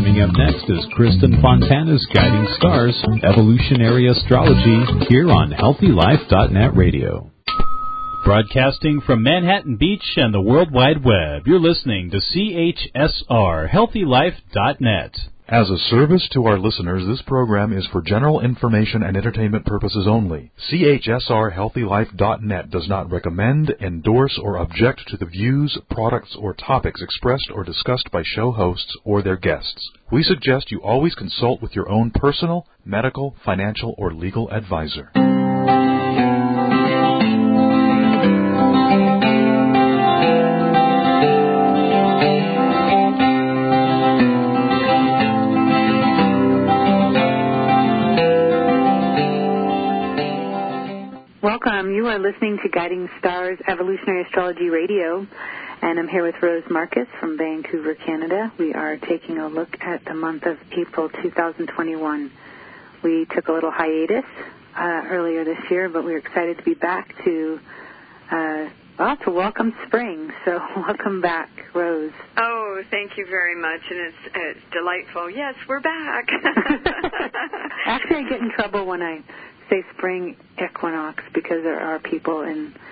Coming up next is Kristen Fontana's Guiding Stars, Evolutionary Astrology, here on HealthyLife.net Radio. Broadcasting from Manhattan Beach and the World Wide Web, you're listening to CHSR, HealthyLife.net. As a service to our listeners, this program is for general information and entertainment purposes only. CHSR HealthyLife.net does not recommend, endorse, or object to the views, products, or topics expressed or discussed by show hosts or their guests. We suggest you always consult with your own personal, medical, financial, or legal advisor. Welcome. You are listening to Guiding Stars Evolutionary Astrology Radio, and I'm here with Rose Marcus from Vancouver, Canada. We are taking a look at the month of April 2021. We took a little hiatus earlier this year, but we're excited to be back to welcome spring. So welcome back, Rose. Oh, thank you very much, and it's delightful. Yes, we're back. Actually, I get in trouble when I say spring equinox because there are people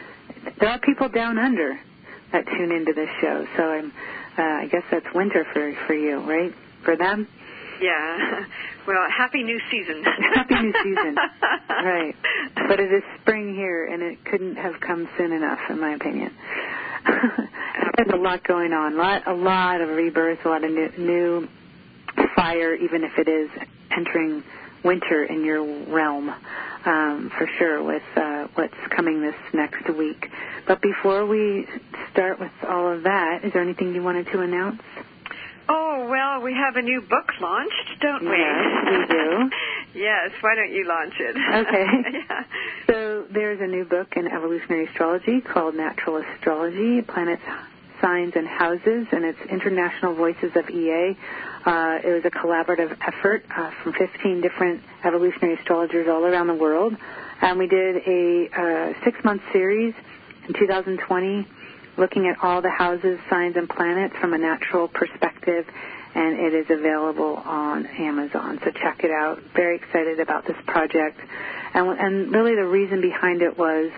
down under that tune into this show. So I guess that's winter for you, right? For them? Yeah. Well, happy new season. Happy new season. Right. But it is spring here, and it couldn't have come soon enough, in my opinion. There's a lot going on, a lot of rebirth, a lot of new fire, even if it is entering winter in your realm, for sure, with what's coming this next week. But before we start with all of that, is there anything you wanted to announce? Oh, well, we have a new book launched, don't we? Yes, we do. Yes, why don't you launch it? Okay. Yeah. So there's a new book in evolutionary astrology called Natural Astrology, Planets, Signs, and Houses, and it's International Voices of EA. It was a collaborative effort from 15 different evolutionary astrologers all around the world. And we did a 6-month series in 2020 looking at all the houses, signs, and planets from a natural perspective, and it is available on Amazon. So check it out. Very excited about this project. And really the reason behind it was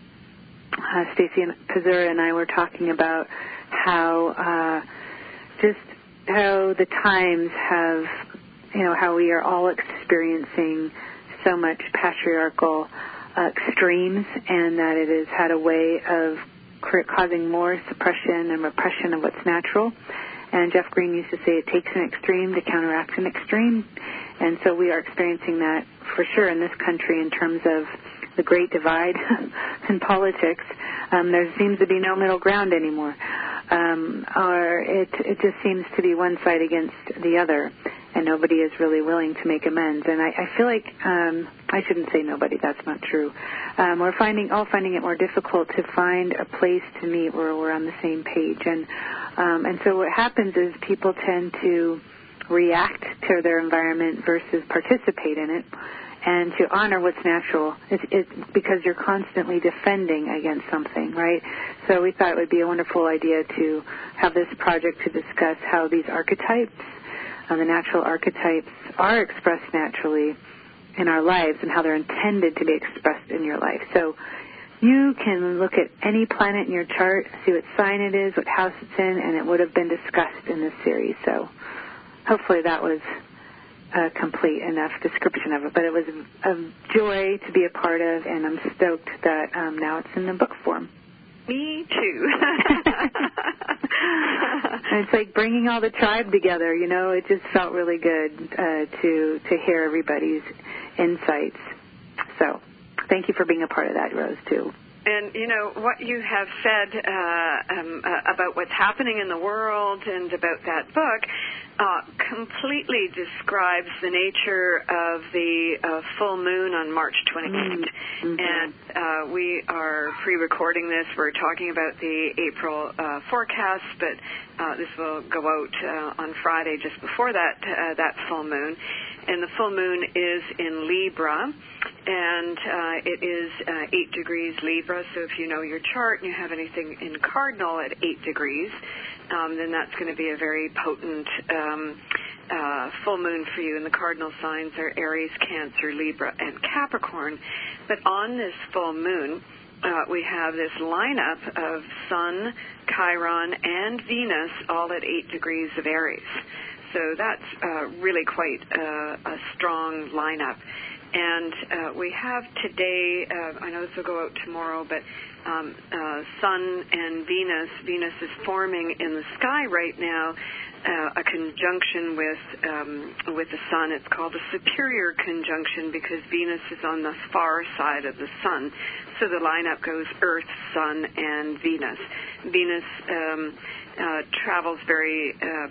Stacy Pizzura and I were talking about how the times have, how we are all experiencing so much patriarchal extremes, and that it has had a way of causing more suppression and repression of what's natural. And Jeff Green used to say it takes an extreme to counteract an extreme. And so we are experiencing that for sure in this country in terms of the great divide in politics. There seems to be no middle ground anymore. Or it just seems to be one side against the other, and nobody is really willing to make amends. And I feel like, I shouldn't say nobody, that's not true. We're finding it more difficult to find a place to meet where we're on the same page. And so what happens is people tend to react to their environment versus participate in it, and to honor what's natural. It's because you're constantly defending against something, right? So we thought it would be a wonderful idea to have this project to discuss how these archetypes, the natural archetypes, are expressed naturally in our lives and how they're intended to be expressed in your life. So you can look at any planet in your chart, see what sign it is, what house it's in, and it would have been discussed in this series. So hopefully that was a complete enough description of it. But it was a joy to be a part of, and I'm stoked that now it's in the book form. Me too. And it's like bringing all the tribe together, it just felt really good to hear everybody's insights. So thank you for being a part of that, Rose, too. And, what you have said about what's happening in the world and about that book completely describes the nature of the full moon on March 28th. Mm-hmm. And we are pre-recording this. We're talking about the April forecast, but this will go out on Friday just before that full moon. And the full moon is in Libra, and it is 8 degrees Libra. So if you know your chart and you have anything in cardinal at 8 degrees, then that's going to be a very potent full moon for you, and the cardinal signs are Aries, Cancer, Libra, and Capricorn. But on this full moon, we have this lineup of Sun, Chiron, and Venus all at 8 degrees of Aries. So that's really quite a strong lineup. And we have today, I know this will go out tomorrow, but Sun and Venus is forming in the sky right now a conjunction with the Sun. It's called a superior conjunction because Venus is on the far side of the Sun. So the lineup goes Earth, Sun, and Venus. Venus travels very,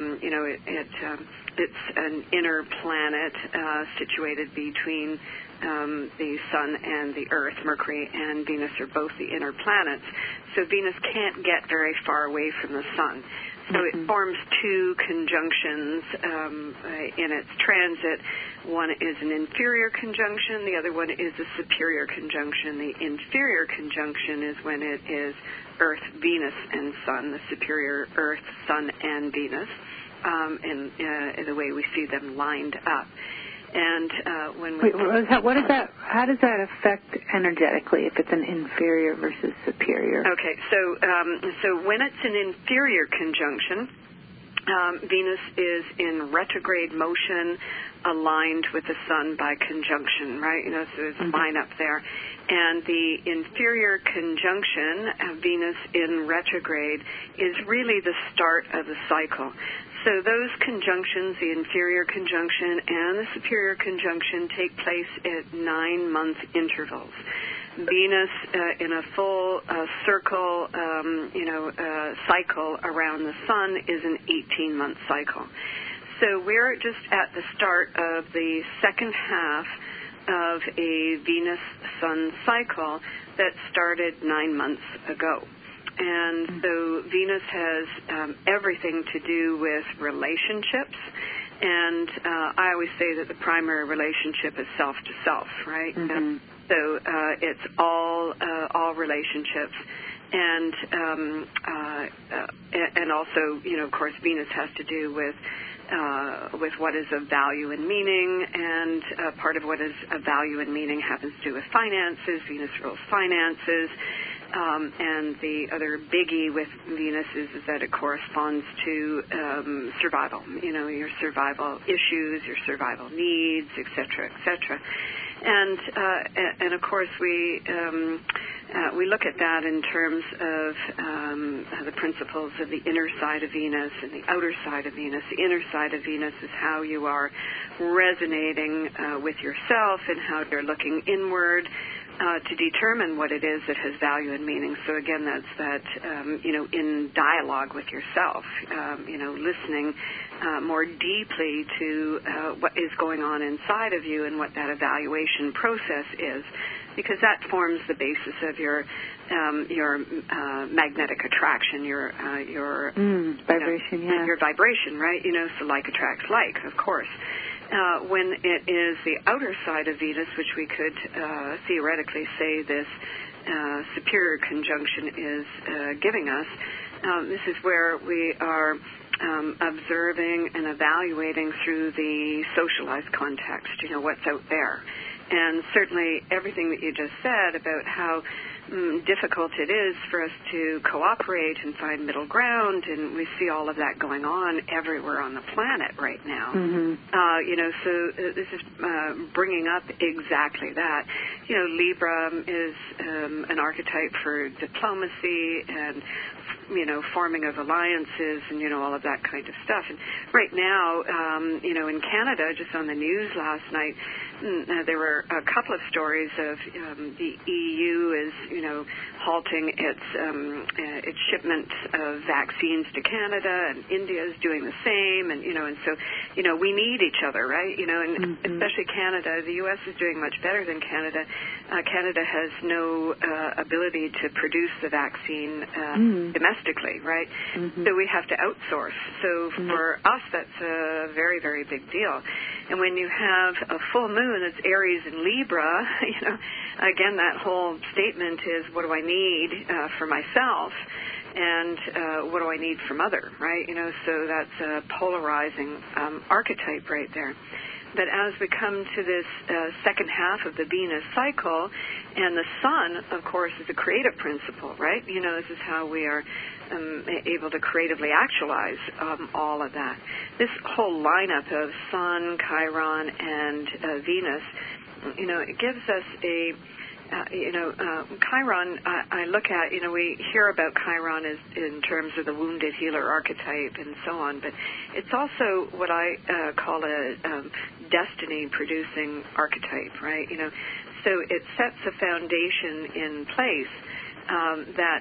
it's an inner planet situated between the Sun and the Earth. Mercury and Venus are both the inner planets. So Venus can't get very far away from the Sun. So it forms two conjunctions in its transit. One is an inferior conjunction. The other one is a superior conjunction. The inferior conjunction is when it is Earth, Venus, and Sun, the superior Earth, Sun, and Venus, in the way we see them lined up. And when we what is that? How does that affect energetically if it's an inferior versus superior? Okay, so when it's an inferior conjunction, Venus is in retrograde motion, aligned with the Sun by conjunction, right? So there's a line up there. And the inferior conjunction, Venus in retrograde, is really the start of the cycle. So those conjunctions, the inferior conjunction and the superior conjunction, take place at 9-month intervals. Venus in a full circle, cycle around the Sun is an 18-month cycle. So we're just at the start of the second half of a Venus-Sun cycle that started 9 months ago. And so Venus has everything to do with relationships. And I always say that the primary relationship is self to self, right? So it's all relationships. And also, of course, Venus has to do with what is of value and meaning, and part of what is of value and meaning happens to do with finances. Venus rules finances. And the other biggie with Venus is that it corresponds to survival, your survival issues, your survival needs, et cetera, et cetera. And of course, we look at that in terms of the principles of the inner side of Venus and the outer side of Venus. The inner side of Venus is how you are resonating with yourself and how you're looking inward to determine what it is that has value and meaning. So again, that's that, in dialogue with yourself, listening more deeply to what is going on inside of you and what that evaluation process is, because that forms the basis of your magnetic attraction, your vibration, your vibration, right? So like attracts like, of course. When it is the outer side of Venus, which we could theoretically say this superior conjunction is giving us, this is where we are observing and evaluating through the socialized context, what's out there. And certainly everything that you just said about how difficult it is for us to cooperate and find middle ground, and we see all of that going on everywhere on the planet right now. So this is bringing up exactly that. Libra is an archetype for diplomacy and forming of alliances and all of that kind of stuff. And right now, in Canada, just on the news last night, there were a couple of stories of the EU is halting its shipment of vaccines to Canada, and India is doing the same, and so we need each other, right? And especially Canada. The U.S. is doing much better than Canada. Canada has no ability to produce the vaccine domestically, right? So we have to outsource. So for us, that's a very, very big deal. And when you have a full moon that's Aries and Libra, again, that whole statement is, what do I need for myself? and what do I need from other, right? So that's a polarizing archetype right there. But as we come to this second half of the Venus cycle, and the sun, of course, is a creative principle, right? This is how we are able to creatively actualize all of that. This whole lineup of Sun, Chiron, and Venus, it gives us a Chiron, I look at, we hear about Chiron as in terms of the wounded healer archetype and so on, but it's also what I call a destiny-producing archetype, right? So it sets a foundation in place that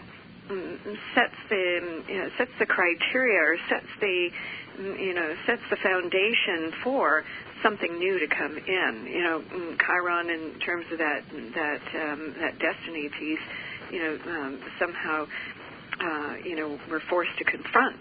sets the criteria, or sets the foundation for something new to come in. Chiron, in terms of that destiny piece, somehow, we're forced to confront,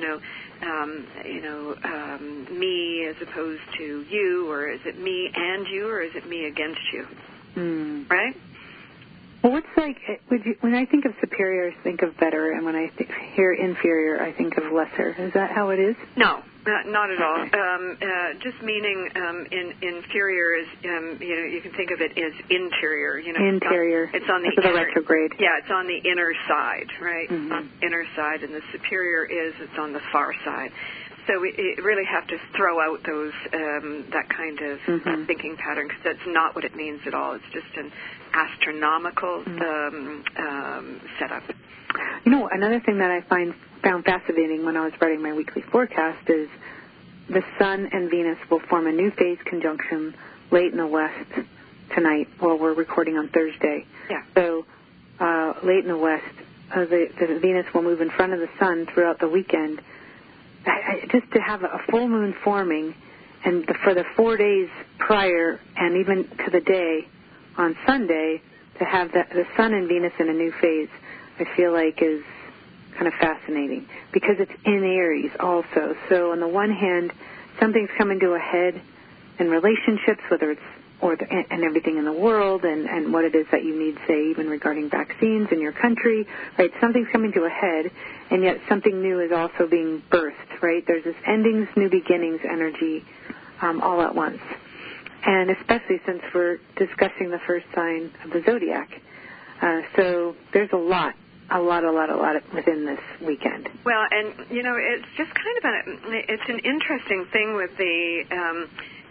me as opposed to you, or is it me and you, or is it me against you? Right? Well, when I think of superior, I think of better, and when I hear inferior, I think of lesser. Is that how it is? No, not at all. Just meaning inferior is, you can think of it as interior. Interior. It's on the inner, retrograde. Yeah, it's on the inner side, right? Mm-hmm. Inner side, and the superior it's on the far side. So we really have to throw out those that kind of thinking pattern, because that's not what it means at all. It's just an astronomical setup. Another thing that I found fascinating when I was writing my weekly forecast is the Sun and Venus will form a new phase conjunction late in the west tonight. Well, we're recording on Thursday. Yeah. So late in the west, the Venus will move in front of the Sun throughout the weekend. Just to have a full moon forming, and for the 4 days prior, and even to the day on Sunday, to have the Sun and Venus in a new phase, I feel like is kind of fascinating, because it's in Aries also. So on the one hand, something's coming to a head in relationships, whether it's and everything in the world, and what it is that you need, say, even regarding vaccines in your country, right? Something's coming to a head, and yet something new is also being birthed, right? There's this endings, new beginnings energy all at once. And especially since we're discussing the first sign of the zodiac. So there's a lot within this weekend. Well, and, it's just kind of it's an interesting thing with the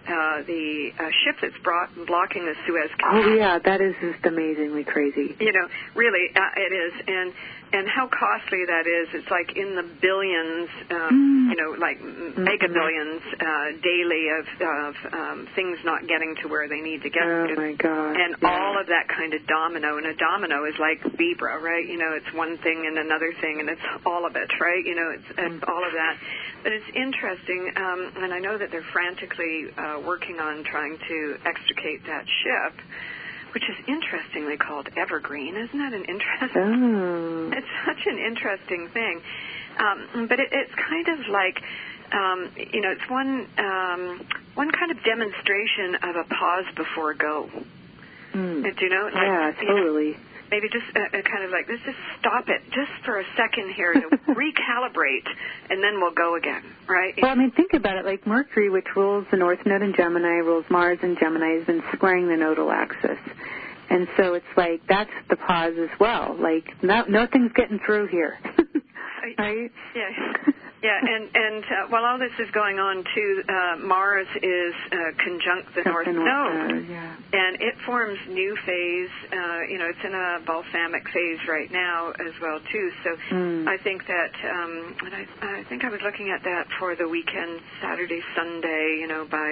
ship that's blocking the Suez Canal. Oh, yeah, that is just amazingly crazy. Really, it is. And how costly that is. It's like in the billions, like mega billions daily of things not getting to where they need to get to. Oh, my God. And all of that kind of domino. And a domino is like Libra, right? It's one thing and another thing, and it's all of it, right? It's all of that. But it's interesting, and I know that they're frantically working on trying to extricate that ship, which is interestingly called Evergreen. Isn't that an interesting? Oh. It's such an interesting thing. But it's kind of like, it's one kind of demonstration of a pause before go. Do you know? Yeah, totally. Maybe just kind of like, let's just stop it just for a second here to recalibrate, and then we'll go again, right? Well, think about it. Like Mercury, which rules the North Node in Gemini, rules Mars in Gemini, has been squaring the nodal axis. And so it's like, that's the pause as well. Like, nothing's getting through here. Right? Yeah. Yeah, and while all this is going on, too, Mars is conjunct the North Node, and it forms new phase. It's in a balsamic phase right now as well, too. So I think that, and I think I was looking at that for the weekend, Saturday, Sunday.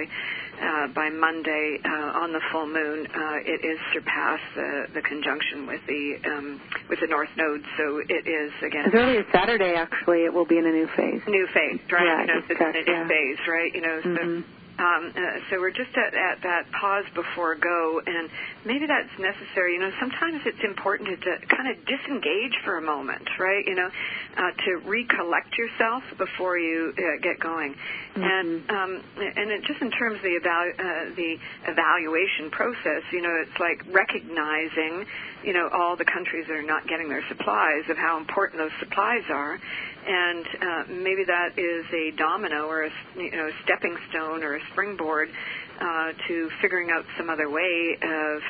By Monday on the full moon, it is surpassed the conjunction with the North Node. So it is again. As early as Saturday, actually, it will be in a new phase. New phase, right? Yeah, it's in a new phase, right? So So we're just at that pause before go, and maybe that's necessary. Sometimes it's important to kind of disengage for a moment, right? To recollect yourself before you get going. And it just in terms of the evaluation process, it's like recognizing, all the countries that are not getting their supplies, of how important those supplies are. And maybe that is a domino or a stepping stone or a springboard to figuring out some other way of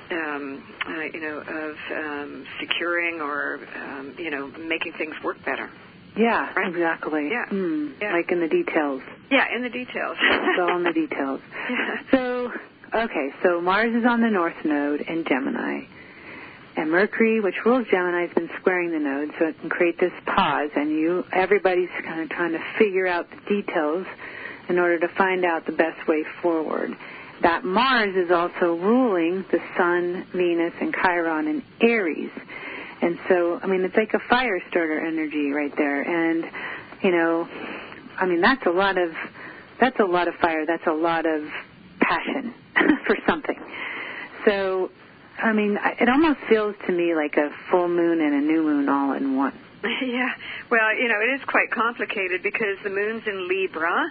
securing or making things work better. Yeah, right? Exactly. Yeah. Yeah. Like in the details. Yeah, in the details. It's all in the details. Yeah. So Mars is on the North Node in Gemini. And Mercury, which rules Gemini, has been squaring the node, so it can create this pause, and everybody's kind of trying to figure out the details in order to find out the best way forward. That Mars is also ruling the Sun, Venus, and Chiron in Aries. And so, it's like a fire starter energy right there. And, that's a lot of fire. That's a lot of passion for something. So, it almost feels to me like a full moon and a new moon all in one. Yeah. Well, it is quite complicated because the moon's in Libra,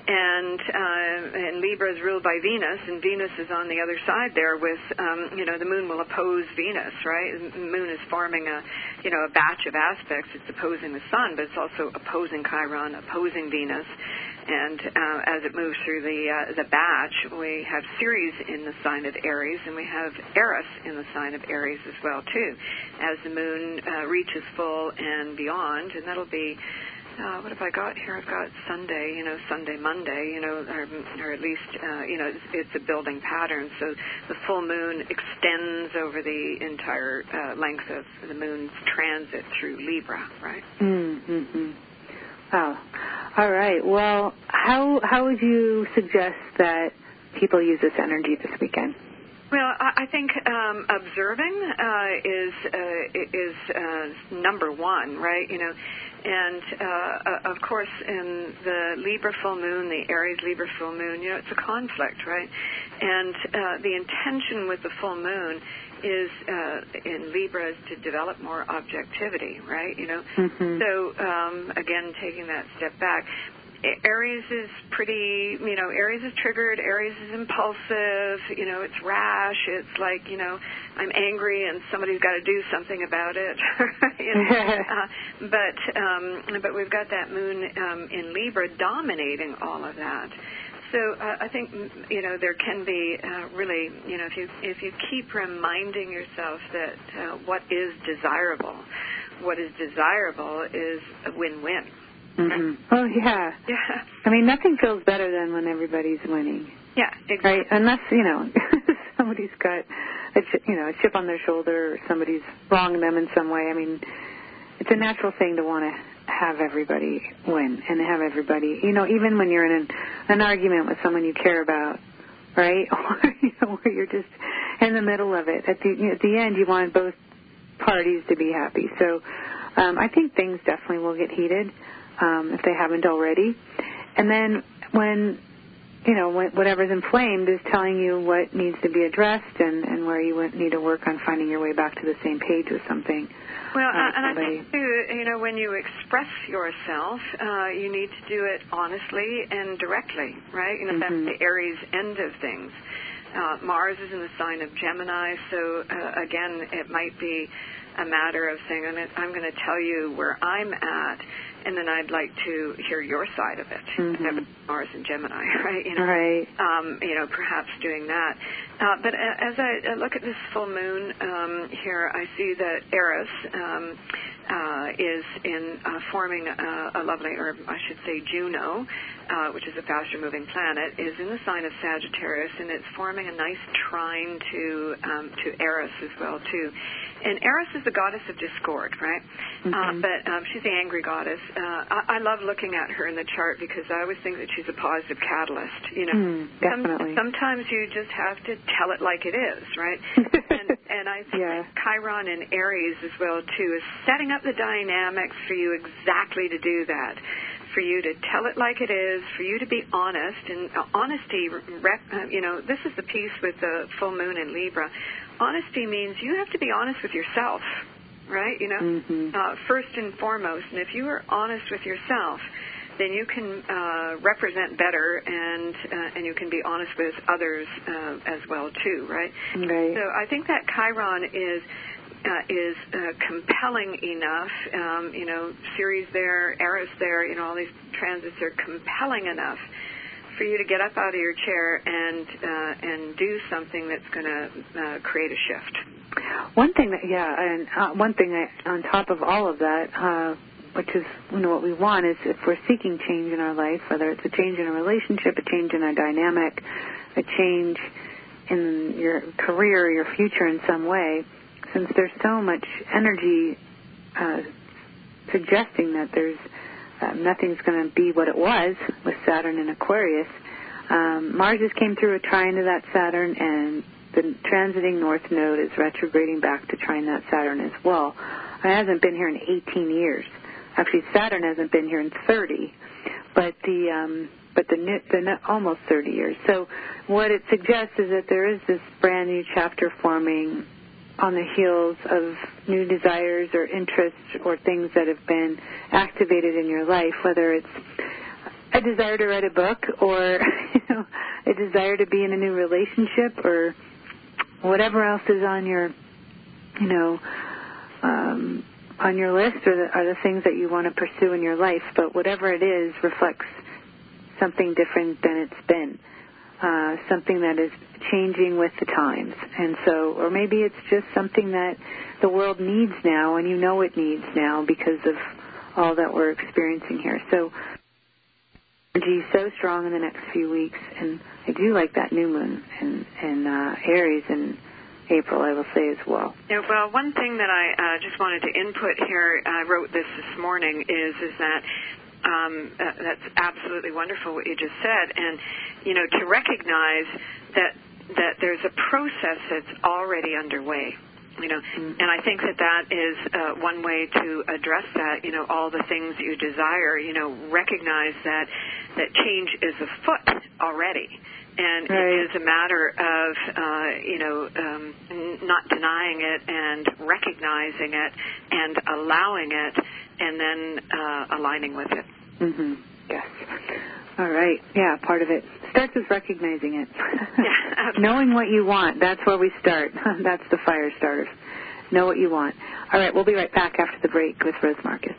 and Libra is ruled by Venus, and Venus is on the other side there with, the moon will oppose Venus, right? The moon is forming a batch of aspects. It's opposing the sun, but it's also opposing Chiron, opposing Venus. And as it moves through the batch, we have Ceres in the sign of Aries, and we have Eris in the sign of Aries as well, too, as the moon reaches full and beyond. And that'll be, what have I got here? I've got Sunday, Sunday, Monday, or at least, it's a building pattern. So the full moon extends over the entire length of the moon's transit through Libra, right? Mm-hmm. Oh, all right. Well, how would you suggest that people use this energy this weekend? Well, I think observing is number one, right? And of course, in the Libra full moon, the Aries Libra full moon, it's a conflict, right? And the intention with the full moon is in Libra is to develop more objectivity, right? So again, taking that step back, Aries is pretty, Aries is triggered, Aries is impulsive, it's rash, it's like, I'm angry and somebody's got to do something about it. But we've got that moon in Libra dominating all of that. So I think, there can be really, if you keep reminding yourself that what is desirable is a win-win. Mm-hmm. Oh, yeah. Yeah. Nothing feels better than when everybody's winning. Yeah, exactly. Right? Unless, somebody's got a chip on their shoulder or somebody's wronged them in some way. It's a natural thing to want to have everybody win and have everybody, even when you're in an argument with someone you care about, right? Or, where you're just in the middle of it. At the end, you want both parties to be happy. So I think things definitely will get heated if they haven't already. And then when whatever's inflamed is telling you what needs to be addressed and where you need to work on finding your way back to the same page with something. Well, and I think, too, when you express yourself, you need to do it honestly and directly, right? That's the Aries end of things. Mars is in the sign of Gemini, so, again, it might be a matter of saying, I'm going to tell you where I'm at, and then I'd like to hear your side of it. Mars and Gemini, right? Right. Perhaps doing that. But as I look at this full moon here, I see that Eris is in forming a lovely, or I should say Juno, which is a faster-moving planet, is in the sign of Sagittarius, and it's forming a nice trine to Eris as well, too. And Eris is the goddess of discord, right? But she's the angry goddess. I love looking at her in the chart because I always think that she's a positive catalyst. Definitely. Sometimes you just have to tell it like it is, right? and I think that Chiron and Aries as well, too, is setting up the dynamics for you exactly to do that. for you to tell it like it is, for you to be honest. And honesty, this is the piece with the full moon in Libra. Honesty means you have to be honest with yourself, right? First and foremost. And if you are honest with yourself, then you can represent better, and you can be honest with others as well too, right? Right. So I think that Chiron is compelling enough. Ceres there, Eris there. All these transits are compelling enough for you to get up out of your chair and do something that's going to create a shift. One thing on top of all of that, which is what we want, is if we're seeking change in our life, whether it's a change in a relationship, a change in our dynamic, a change in your career, your future in some way, since there's so much energy suggesting that there's nothing's going to be what it was with Saturn in Aquarius, Mars just came through a trine to that Saturn, and the transiting North Node is retrograding back to trine that Saturn as well. It hasn't been here in 18 years. Actually, Saturn hasn't been here in 30, but the almost 30 years. So what it suggests is that there is this brand new chapter forming on the heels of new desires or interests or things that have been activated in your life, whether it's a desire to write a book or a desire to be in a new relationship or whatever else is on your on your list, are the things that you want to pursue in your life. But whatever it is reflects something different than it's been, something that is changing with the times. And so, or maybe it's just something that the world needs now, and it needs now because of all that we're experiencing here. So energy is so strong in the next few weeks, and I do like that new moon in Aries in April, I will say as well. Yeah, well, one thing that I just wanted to input here, I wrote this morning, is that that's absolutely wonderful what you just said, and to recognize that there's a process that's already underway. And I think that is one way to address that. All the things that you desire. Recognize that change is afoot already. And right. It is a matter of, not denying it and recognizing it and allowing it and then aligning with it. Mm-hmm. Yes. All right. Yeah, part of it starts with recognizing it. Yeah, absolutely. Knowing what you want, that's where we start. That's the fire starter. Know what you want. All right, we'll be right back after the break with Rose Marcus.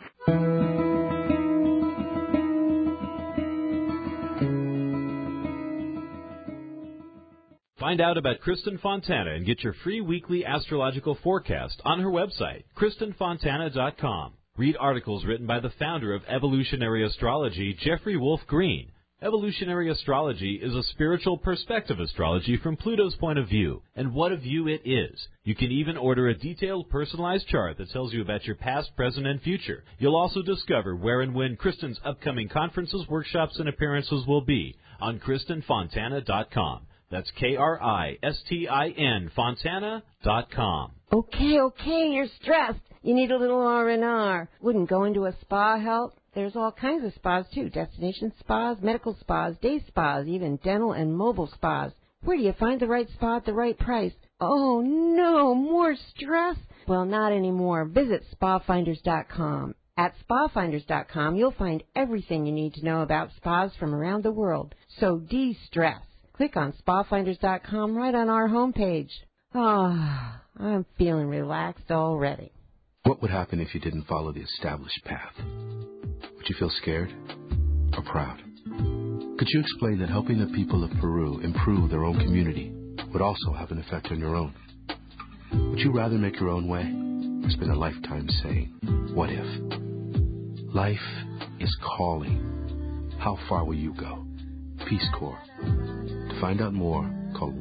Find out about Kristen Fontana and get your free weekly astrological forecast on her website, KristenFontana.com. Read articles written by the founder of Evolutionary Astrology, Jeffrey Wolf Green. Evolutionary astrology is a spiritual perspective astrology from Pluto's point of view, and what a view it is. You can even order a detailed personalized chart that tells you about your past, present, and future. You'll also discover where and when Kristen's upcoming conferences, workshops, and appearances will be on KristenFontana.com. That's KRISTIN Fontana.com. Okay, you're stressed. You need a little R&R. Wouldn't going to a spa help? There's all kinds of spas, too. Destination spas, medical spas, day spas, even dental and mobile spas. Where do you find the right spa at the right price? Oh, no, more stress? Well, not anymore. Visit spafinders.com. At spafinders.com, you'll find everything you need to know about spas from around the world. So de-stress. Click on spafinders.com right on our homepage. Ah, I'm feeling relaxed already. What would happen if you didn't follow the established path? Would you feel scared or proud? Could you explain that helping the people of Peru improve their own community would also have an effect on your own? Would you rather make your own way or spend a lifetime saying, what if? Life is calling. How far will you go? Peace Corps. To find out more, call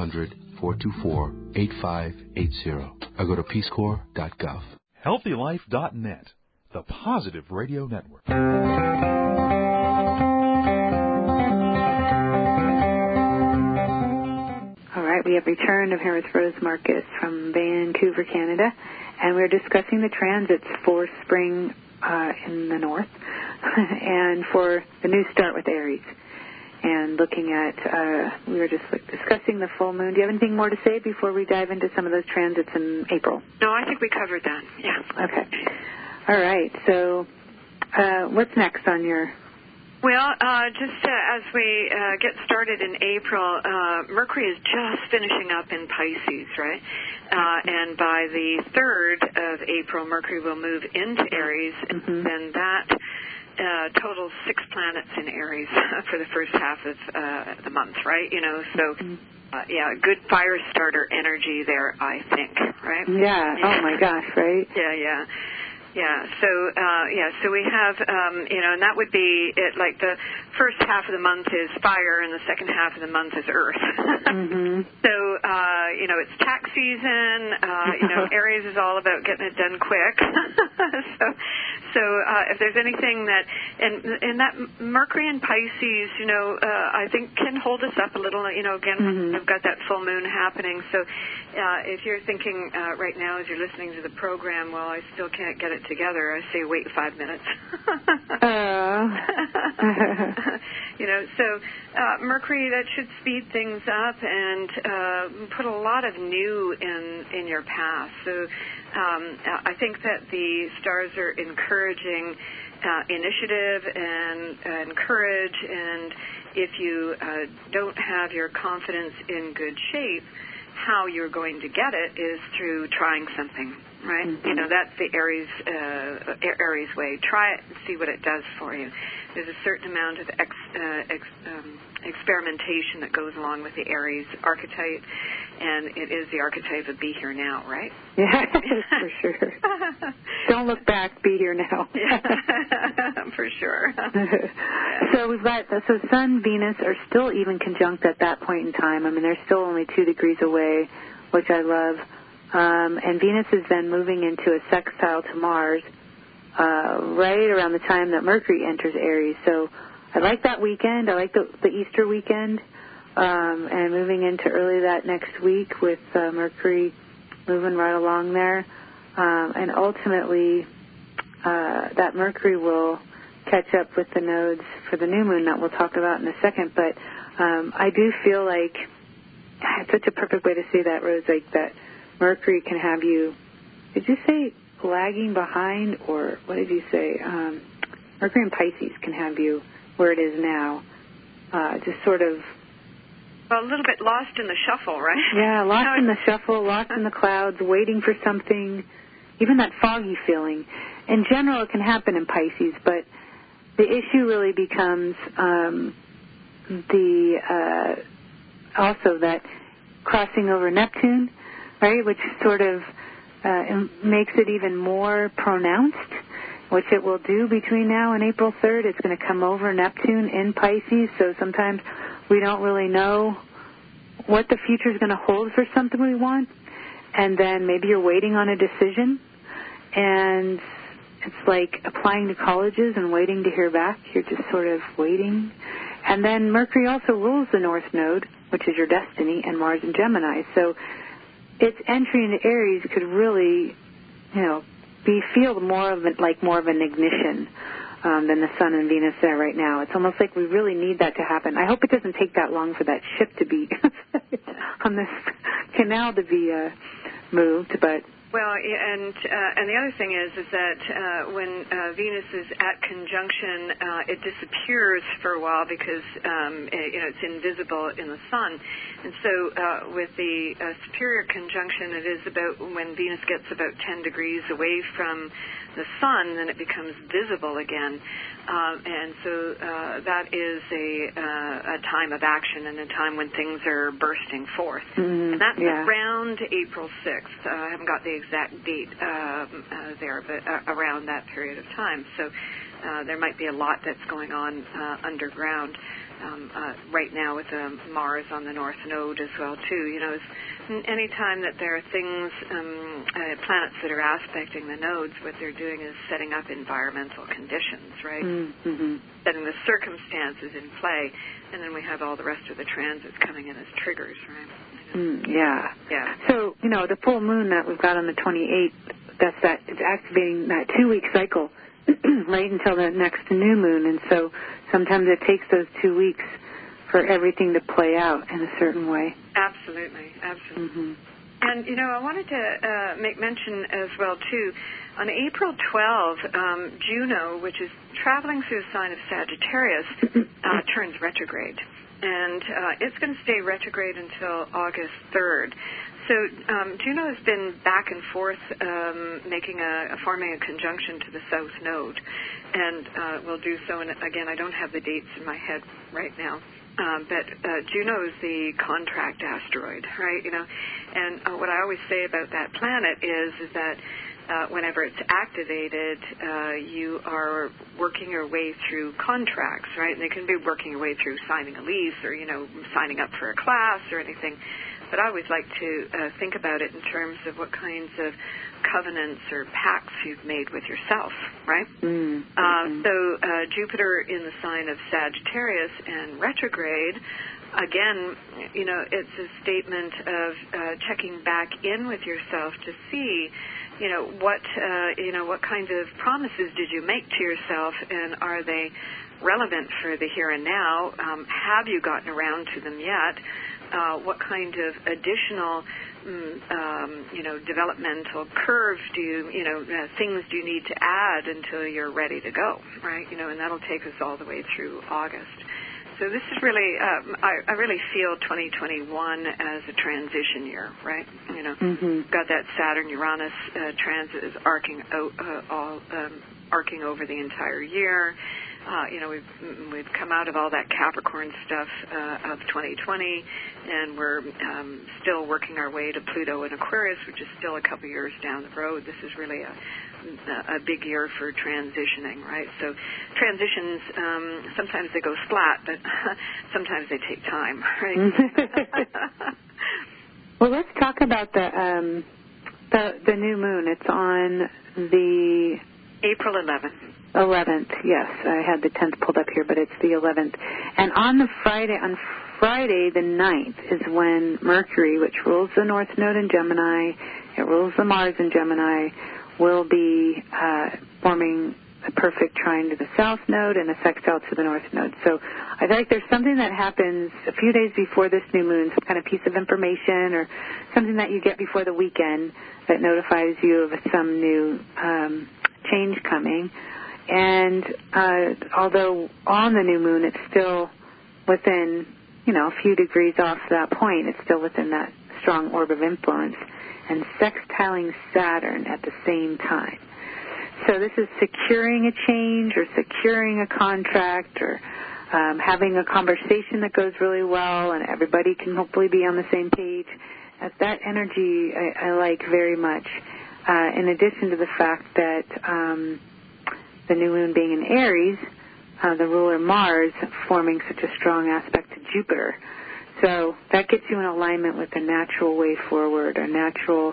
1-800-424-8580 or go to peacecorps.gov. HealthyLife.net, the Positive Radio Network. All right, we have returned. I'm here with Rose Marcus from Vancouver, Canada, and we're discussing the transits for spring in the north. and for the new start with Aries. And looking at, we were just discussing the full moon. Do you have anything more to say before we dive into some of those transits in April? No, I think we covered that, yeah. Okay. All right, so what's next on your... Well, just as we get started in April, Mercury is just finishing up in Pisces, right? And by the 3rd of April, Mercury will move into Aries, and then that totals 6 planets in Aries for the first half of the month, right? You know, so yeah, good fire starter energy there, I think, right? Yeah. Oh my gosh, right? Yeah. So we have, and that would be it. Like the first half of the month is fire, and the second half of the month is earth. So, it's tax season. Aries is all about getting it done quick. So if there's anything that, and that Mercury in Pisces, I think can hold us up a little. Again, we've got that full moon happening. So if you're thinking right now as you're listening to the program, well, I still can't get it together, I say wait 5 minutes. So Mercury, that should speed things up and put a lot of new in your path. So I think that the stars are encouraging initiative and courage, and if you don't have your confidence in good shape, how you're going to get it is through trying something, right? That's the Aries way. Try it and see what it does for you. There's a certain amount of experimentation that goes along with the Aries archetype, and it is the archetype of be here now, right? Yeah, for sure. Don't look back, be here now. For sure. So we've got, Sun, Venus are still even conjunct at that point in time. I mean, they're still only 2 degrees away, which I love. And Venus is then moving into a sextile to Mars right around the time that Mercury enters Aries. So I like that weekend. I like the Easter weekend, and moving into early that next week with Mercury moving right along there. And ultimately, that Mercury will catch up with the nodes for the new moon that we'll talk about in a second. But I do feel like it's such a perfect way to say that, Rose, like that Mercury can have you, did you say lagging behind, or what did you say? Mercury in Pisces can have you where it is now, just sort of... Well, a little bit lost in the shuffle, right? Yeah, lost in the shuffle, lost in the clouds, waiting for something, even that foggy feeling. In general, it can happen in Pisces, but the issue really becomes also that crossing over Neptune, right, which sort of makes it even more pronounced, which it will do between now and April 3rd. It's going to come over Neptune in Pisces, so sometimes we don't really know what the future is going to hold for something we want, and then maybe you're waiting on a decision, and it's like applying to colleges and waiting to hear back. You're just sort of waiting. And then Mercury also rules the North Node, which is your destiny, and Mars in Gemini. So its entry into Aries could really, feel more of an ignition than the Sun and Venus there right now. It's almost like we really need that to happen. I hope it doesn't take that long for that ship to be on this canal to be moved, but... Well, and the other thing is that when Venus is at conjunction, it disappears for a while because it's invisible in the Sun, and so with the superior conjunction, it is about when Venus gets about 10 degrees away from the Sun, then it becomes visible again, and so that is a time of action and a time when things are bursting forth, and that's around April 6th. I haven't got the exact date there, but around that period of time. So there might be a lot that's going on underground right now with Mars on the North Node as well, too. Any time that there are things, planets that are aspecting the nodes, what they're doing is setting up environmental conditions, right? Setting the circumstances in play, and then we have all the rest of the transits coming in as triggers, right? Yeah. So, the full moon that we've got on the 28th, it's activating that 2-week cycle right until the next new moon. And so sometimes it takes those 2 weeks for everything to play out in a certain way. Absolutely. Mm-hmm. And, I wanted to make mention as well, too, on April 12, Juno, which is traveling through the sign of Sagittarius, turns retrograde. And it's going to stay retrograde until August 3rd. So Juno has been back and forth forming a conjunction to the South Node, and will do so. And again, I don't have the dates in my head right now, but Juno is the contract asteroid, right? And what I always say about that planet is that whenever it's activated, you are working your way through contracts, right? And they can be working your way through signing a lease or signing up for a class or anything. But I always like to think about it in terms of what kinds of covenants or pacts you've made with yourself, right? So Jupiter in the sign of Sagittarius and retrograde, again, it's a statement of checking back in with yourself to see, what kind of promises did you make to yourself, and are they relevant for the here and now? Have you gotten around to them yet? What kind of additional, developmental curves do things do you need to add until you're ready to go, right? And that'll take us all the way through August. So this is really, I really feel 2021 as a transition year, right? Got that Saturn-Uranus transit is arcing over the entire year. We've come out of all that Capricorn stuff of 2020, and we're still working our way to Pluto and Aquarius, which is still a couple years down the road. This is really a big year for transitioning, right? So transitions, sometimes they go flat, but sometimes they take time, right? Well, let's talk about the new moon. It's on the April 11th. 11th, yes. I had the 10th pulled up here, but it's the 11th. And on Friday the 9th is when Mercury, which rules the North Node in Gemini, it rules the Mars in Gemini, will be forming a perfect trine to the South Node and a sextile to the North Node. So I feel like there's something that happens a few days before this new moon, some kind of piece of information or something that you get before the weekend that notifies you of some new change coming. And although on the new moon it's still within, a few degrees off that point, it's still within that strong orb of influence and sextiling Saturn at the same time. So this is securing a change or securing a contract or having a conversation that goes really well and everybody can hopefully be on the same page. That energy I like very much, in addition to the fact that the new moon being in Aries, the ruler Mars forming such a strong aspect to Jupiter. So that gets you in alignment with a natural way forward, a natural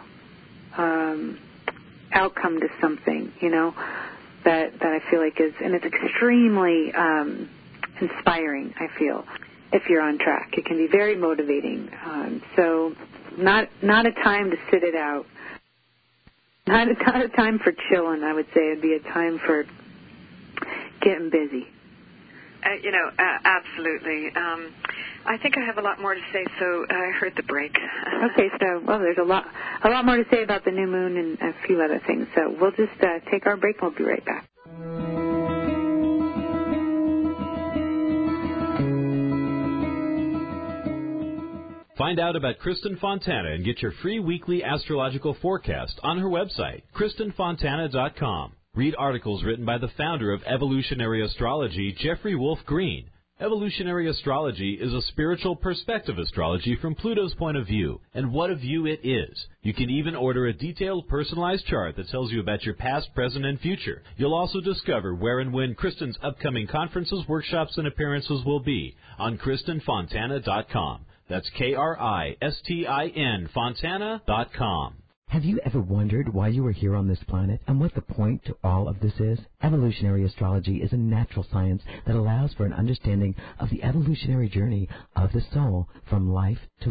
outcome to something, that I feel like is, and it's extremely inspiring, I feel, if you're on track. It can be very motivating. So not a time to sit it out. Not a time for chilling, I would say. It'd be a time for getting busy. Absolutely. I think I have a lot more to say, so I heard the break. Okay, so, there's a lot more to say about the new moon and a few other things. So we'll just take our break and we'll be right back. Find out about Kristen Fontana and get your free weekly astrological forecast on her website, KristenFontana.com. Read articles written by the founder of Evolutionary Astrology, Jeffrey Wolf Green. Evolutionary astrology is a spiritual perspective astrology from Pluto's point of view, and what a view it is. You can even order a detailed personalized chart that tells you about your past, present, and future. You'll also discover where and when Kristen's upcoming conferences, workshops, and appearances will be on KristenFontana.com. That's KRISTIN Fontana.com. Have you ever wondered why you are here on this planet and what the point to all of this is? Evolutionary astrology is a natural science that allows for an understanding of the evolutionary journey of the soul from life to life.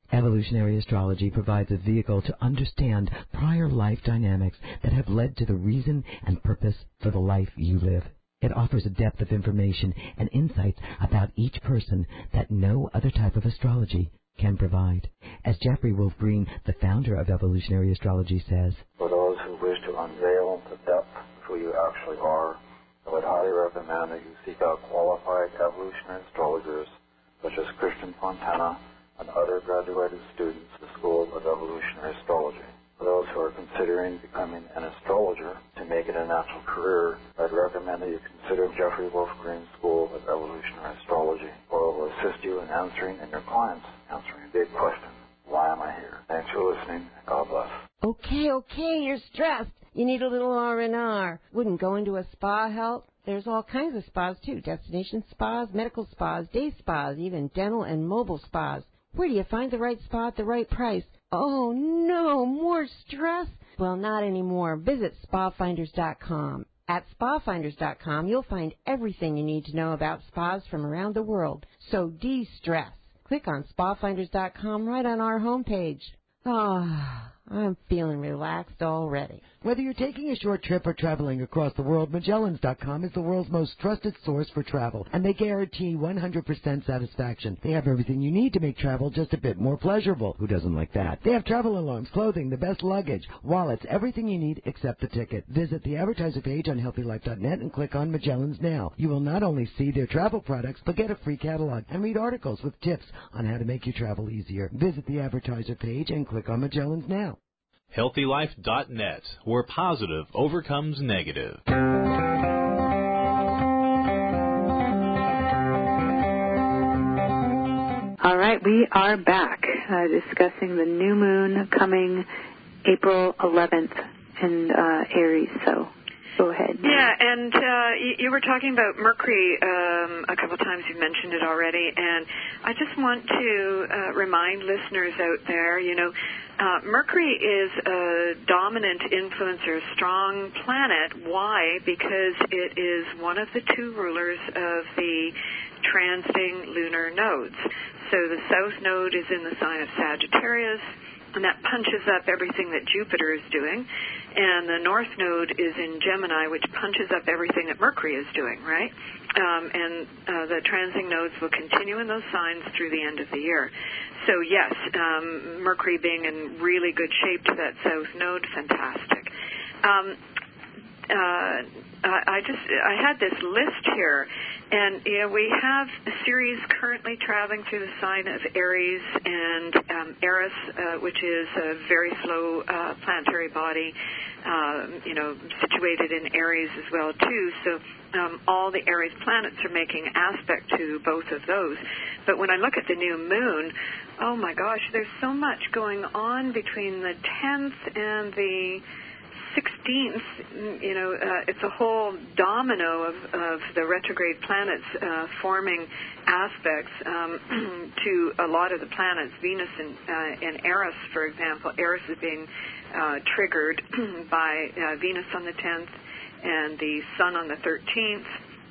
Evolutionary astrology provides a vehicle to understand prior life dynamics that have led to the reason and purpose for the life you live. It offers a depth of information and insights about each person that no other type of astrology can provide. As Jeffrey Wolf Green, the founder of Evolutionary Astrology, says, for those who wish to unveil the depth of who you actually are, I would highly recommend that you seek out qualified evolutionary astrologers such as Christian Fontana and other graduated students of the School of Evolutionary Astrology. For those who are considering becoming an astrologer to make it a natural career, I'd recommend that you consider Jeffrey Wolf Green's School of Evolutionary Astrology, where it will assist you in answering and your clients answering a big question. Why am I here? Thanks for listening, and God bless. Okay, you're stressed. You need a little R&R. Wouldn't going to a spa help? There's all kinds of spas, too. Destination spas, medical spas, day spas, even dental and mobile spas. Where do you find the right spa at the right price? Oh, no, more stress? Well, not anymore. Visit spafinders.com. At spafinders.com, you'll find everything you need to know about spas from around the world. So de-stress. Click on spafinders.com right on our homepage. I'm feeling relaxed already. Whether you're taking a short trip or traveling across the world, Magellans.com is the world's most trusted source for travel, and they guarantee 100% satisfaction. They have everything you need to make travel just a bit more pleasurable. Who doesn't like that? They have travel alarms, clothing, the best luggage, wallets, everything you need except the ticket. Visit the advertiser page on HealthyLife.net and click on Magellans now. You will not only see their travel products, but get a free catalog and read articles with tips on how to make your travel easier. Visit the advertiser page and click on Magellans now. HealthyLife.net, where positive overcomes negative. All right, we are back discussing the new moon coming April 11th in Aries, so go ahead. Yeah, and you were talking about Mercury a couple of times. You mentioned it already, and I just want to remind listeners out there, Mercury is a dominant influencer, strong planet. Why? Because it is one of the two rulers of the transiting lunar nodes. So the south node is in the sign of Sagittarius, and that punches up everything that Jupiter is doing. And the north node is in Gemini, which punches up everything that Mercury is doing, right? The transiting nodes will continue in those signs through the end of the year. So, yes, Mercury being in really good shape to that south node, fantastic. I had this list here, and we have Ceres currently traveling through the sign of Aries, and Eris, which is a very slow planetary body, situated in Aries as well too. So all the Aries planets are making aspect to both of those. But when I look at the new moon, oh my gosh, there's so much going on between the 10th and the 16th. It's a whole domino of the retrograde planets forming aspects to a lot of the planets. Venus and Eris, for example. Eris is being triggered by Venus on the 10th and the Sun on the 13th.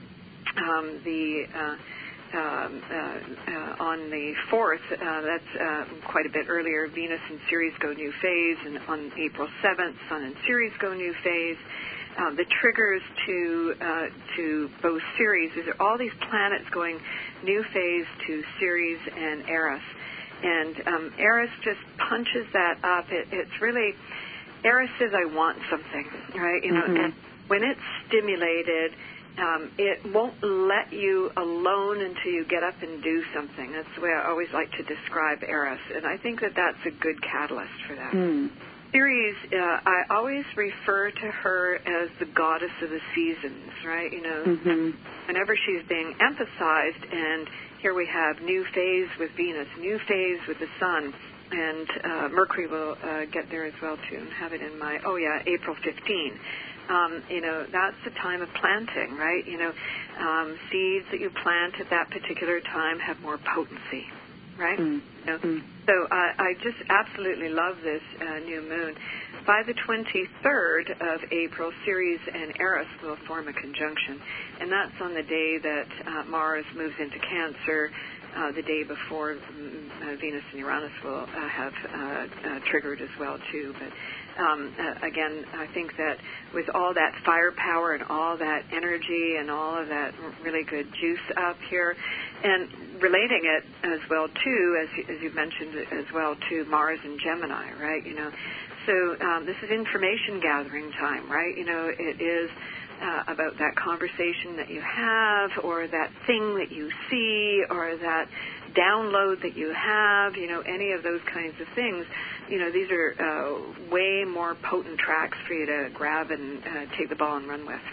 On the 4th, that's quite a bit earlier, Venus and Ceres go new phase, and on April 7th, Sun and Ceres go new phase. The triggers to both Ceres, these are all these planets going new phase to Ceres and Eris. And Eris just punches that up. It's really, Eris says, I want something, right? And when it's stimulated, it won't let you alone until you get up and do something. That's the way I always like to describe Eris, and I think that that's a good catalyst for that. Ceres, I always refer to her as the goddess of the seasons, right? Whenever she's being emphasized, and here we have new phase with Venus, new phase with the Sun, and Mercury will get there as well, too, and have it in my, April 15. That's the time of planting, right? Seeds that you plant at that particular time have more potency, right? So I just absolutely love this new moon. By the 23rd of April, Ceres and Eris will form a conjunction, and that's on the day that Mars moves into Cancer, the day before Venus and Uranus will have triggered as well too. But again, I think that with all that firepower and all that energy and all of that really good juice up here, and relating it as well too, as you mentioned as well, to Mars and Gemini, right? So this is information gathering time, right? It is about that conversation that you have, or that thing that you see, or that download that you have, any of those kinds of things. These are way more potent tracks for you to grab and take the ball and run with.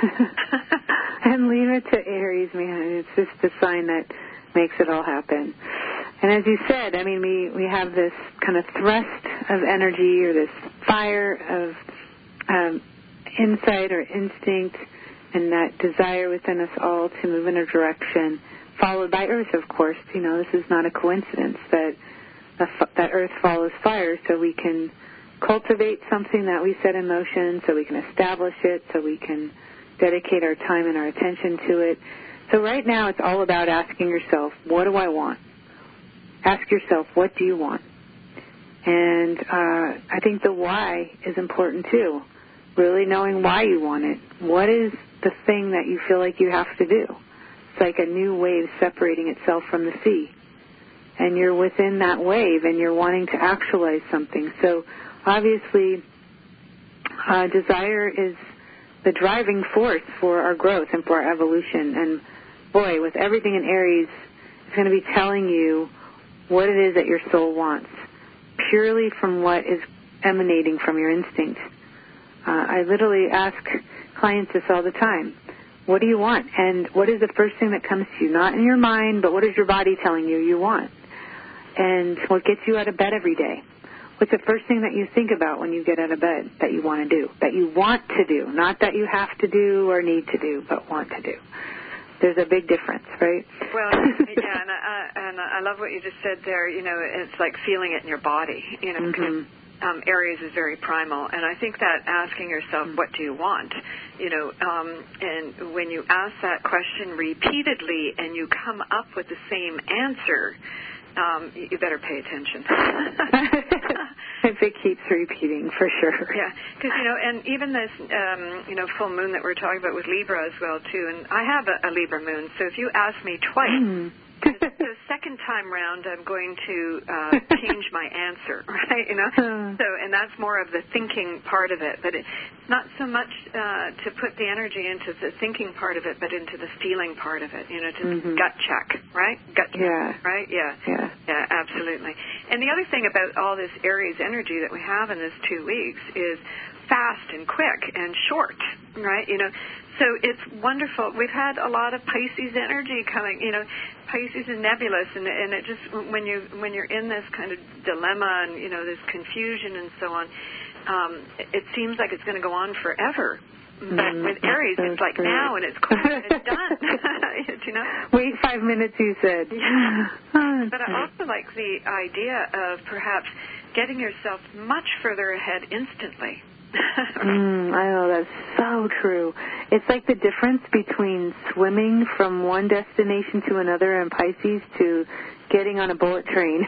And leave it to Aries, man. It's just the sign that makes it all happen. And as you said, I mean, we have this kind of thrust of energy, or this fire of insight or instinct, and that desire within us all to move in a direction, followed by Earth, of course. This is not a coincidence that Earth follows fire, so we can cultivate something that we set in motion, so we can establish it, so we can dedicate our time and our attention to it. So right now it's all about asking yourself, what do I want? Ask yourself, what do you want? And I think the why is important too. Really knowing why you want it. What is the thing that you feel like you have to do? It's like a new wave separating itself from the sea. And you're within that wave, and you're wanting to actualize something. So obviously, desire is the driving force for our growth and for our evolution. And boy, with everything in Aries, it's going to be telling you what it is that your soul wants, purely from what is emanating from your instinct. I literally ask clients this all the time. What do you want? And what is the first thing that comes to you? Not in your mind, but what is your body telling you want? And what gets you out of bed every day? What's the first thing that you think about when you get out of bed that you want to do? That you want to do, not that you have to do or need to do, but want to do. There's a big difference, right? Well, yeah, and I love what you just said there. It's like feeling it in your body, because Aries is very primal, and I think that asking yourself, what do you want, and when you ask that question repeatedly and you come up with the same answer, you better pay attention. If it keeps repeating, for sure. Yeah, because, and even this, full moon that we're talking about with Libra as well, too, and I have a Libra moon, so if you ask me twice, the second time round, I'm going to change my answer, right? So, and that's more of the thinking part of it, but it's not so much to put the energy into the thinking part of it, but into the feeling part of it, to gut check, right? Gut check, right? Yeah, absolutely. And the other thing about all this Aries energy that we have in this 2 weeks is fast and quick and short, right? So it's wonderful. We've had a lot of Pisces energy coming, Pisces and nebulous, and it just when you're in this kind of dilemma and this confusion and so on, it seems like it's going to go on forever. But with Aries, it's like now, and it's quick and it's done. Wait 5 minutes, you said. Yeah. But I also like the idea of perhaps getting yourself much further ahead instantly. I know, that's so true. It's like the difference between swimming from one destination to another in Pisces to getting on a bullet train.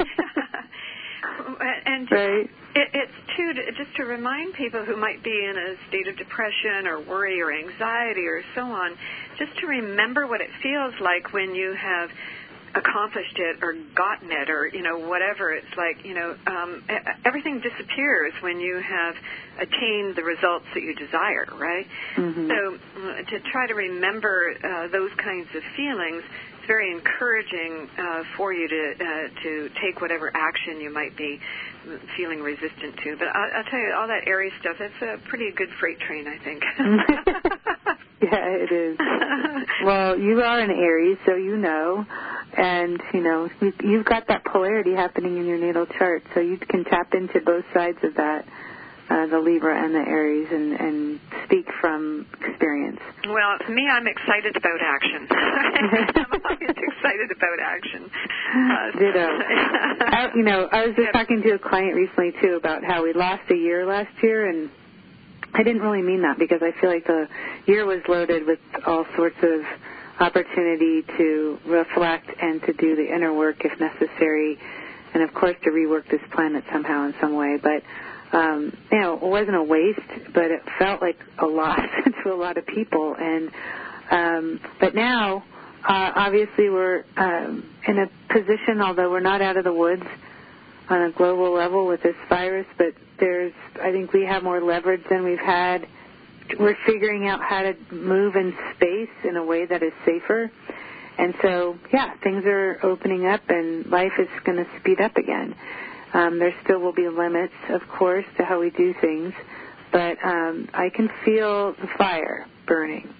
And right? It's just to remind people who might be in a state of depression or worry or anxiety or so on, just to remember what it feels like when you have accomplished it or gotten it or, whatever. It's like, everything disappears when you have attained the results that you desire, right? So to try to remember those kinds of feelings, it's very encouraging for you to take whatever action you might be feeling resistant to. But I'll tell you, all that Aries stuff, it's a pretty good freight train, I think. Yeah, it is. Well, you are an Aries, so and, you've got that polarity happening in your natal chart, so you can tap into both sides of that, the Libra and the Aries, and speak from experience. Well, me, I'm excited about action. I'm always excited about action. Ditto. I was just talking to a client recently, too, about how we lost a year last year, and I didn't really mean that because I feel like the year was loaded with all sorts of opportunity to reflect and to do the inner work if necessary, and of course to rework this planet somehow in some way. But it wasn't a waste, but it felt like a loss to a lot of people. And but now, obviously, we're in a position, although we're not out of the woods on a global level with this virus, but I think we have more leverage than we've had. We're figuring out how to move in space in a way that is safer. And so, things are opening up and life is going to speed up again. There still will be limits, of course, to how we do things, but I can feel the fire burning.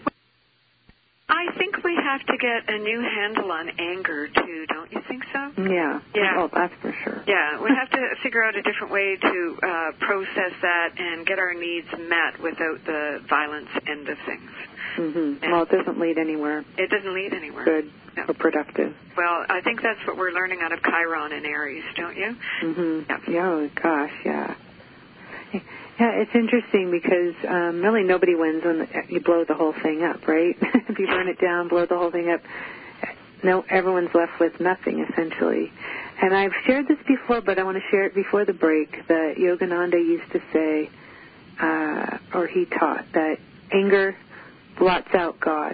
I think we have to get a new handle on anger, too, don't you think so? Yeah. Oh, that's for sure. Yeah, we have to figure out a different way to process that and get our needs met without the violence end of things. Mm-hmm. Well, it doesn't lead anywhere. It doesn't lead anywhere. Good or productive. Well, I think that's what we're learning out of Chiron and Aries, don't you? Mm-hmm. Yeah. Oh, gosh, yeah. Yeah, it's interesting because really nobody wins when you blow the whole thing up, right? If you burn it down, blow the whole thing up, no, everyone's left with nothing, essentially. And I've shared this before, but I want to share it before the break, that Yogananda used to say, or he taught, that anger blots out God.